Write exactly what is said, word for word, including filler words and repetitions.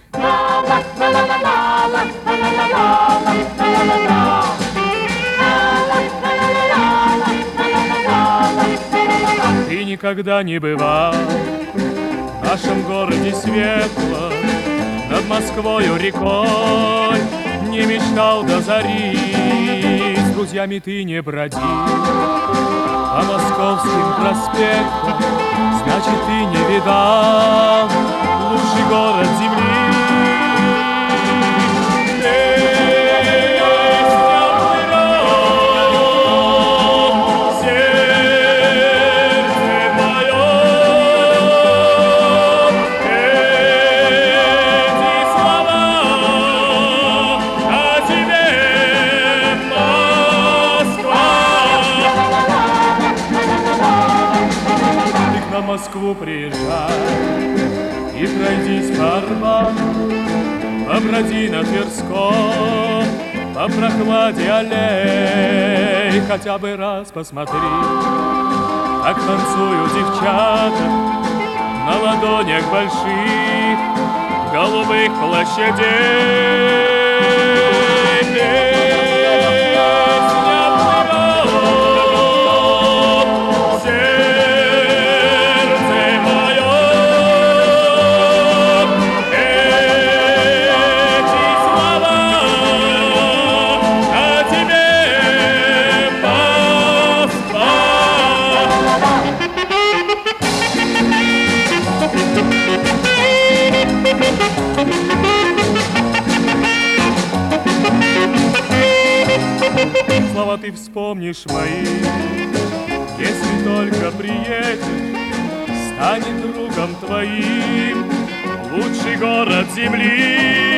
Ты никогда не бывал в нашем городе светло, над Москвою рекой, не мечтал до зари, с друзьями ты не бродил по московским проспектам, значит, ты не видал лучший город земли. В Москву приезжай и пройдись по Арбату, поброди на Тверском, по прохладе аллей, хотя бы раз посмотри, как танцуют девчата на ладонях больших голубых площадей. Слова ты вспомнишь мои, если только приедешь, станет другом твоим лучший город земли.